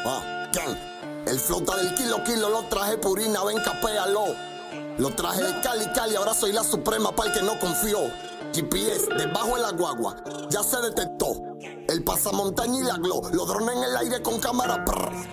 ¿Quién? El flota del kilo, lo traje purina, ven capéalo. Lo traje de Cali, ahora soy la suprema para el que no confió. GPS debajo de la guagua, ya se detectó. El pasamontaña y la glow, los drones en el aire con cámara.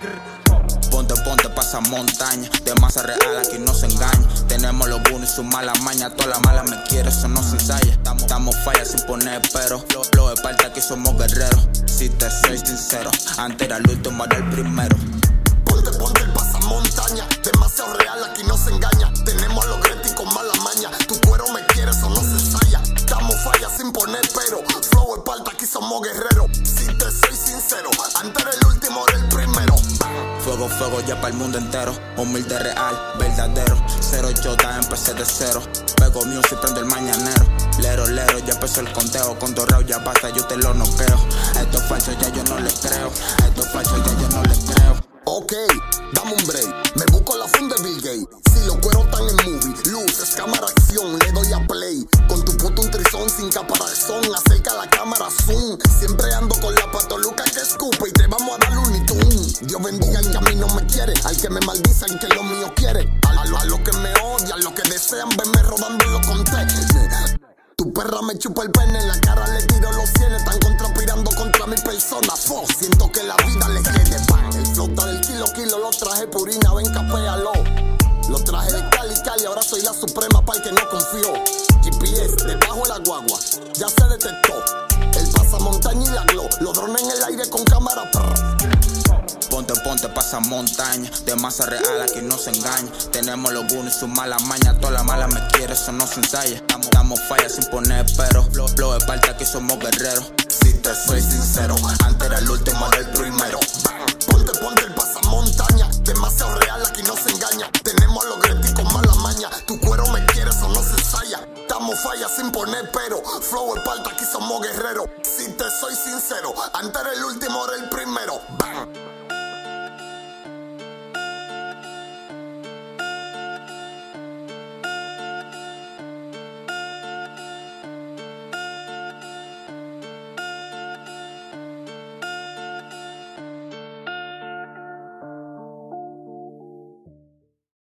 Ponte, pasa montaña. De masa real, aquí no se engaña. Tenemos los buenos y su mala maña. Toda la mala me quiere, eso no se ensaya. Estamos falla sin poner pero. Lo de parte aquí somos guerreros. Si te soy sincero, antes era el último, ahora el primero. Ponte el pasamontaña. Demasiado real, aquí no se engaña. Tenemos a los Gretti con mala maña. Tu cuero me quiere, eso no se ensaya. Estamos falla sin poner pero. Flow de parte, aquí somos guerreros. Si te soy sincero, antes era el último, ahora el primero. Fuego ya para el mundo entero. Humilde, real, verdadero. Cero Jota, empecé de cero. Pego music, prendo el mañanero. Lero, ya empezó el conteo. Con dorado ya basta, yo te lo noqueo. Esto es falso, ya yo no le creo. Esto es falso, ya yo no le creo. Ok, dame un break. Me busco la funda de Bill Gates. Si los cueros están en movie, luces, cámara, acción, le doy a play. Con tu puto un trizón sin caparazón. Acerca la cámara, zoom. Siempre ando con la patoluca que escupe y te vamos a dar un Dios bendiga al que a mí no me quiere, al que me maldice, al que lo mío quiere. A lo que me odian, a lo que desean verme rodando lo conté. Tu perra me chupa el pene, en la cara le tiro los cienes. Están contrapirando contra mi persona. Siento que la vida le quiere pan. El flota del kilo, lo traje purina, ven capéalo. Lo traje de Cali, ahora soy la suprema para el que no confió. GPS debajo de la guagua, ya se detectó. El pasamontaña y la glow, los drones en el aire con cámara. Ponte, pasa montaña. De masa real, aquí no se engaña. Tenemos los buenos y su mala maña. Toda la mala me quiere, eso no se ensaya. Estamos falla sin poner pero. Flow de parte, aquí somos guerreros. Si te soy sincero, antes era el último, ahora el primero. Ponte el pasamontaña. Demasiado real, aquí no se engaña. Tenemos a los Gretti con mala maña. Tu cuero me quiere, eso no se ensaya. Estamos falla sin poner pero. Flow de parte, aquí somos guerreros. Si te soy sincero, antes era el último, ahora el primero.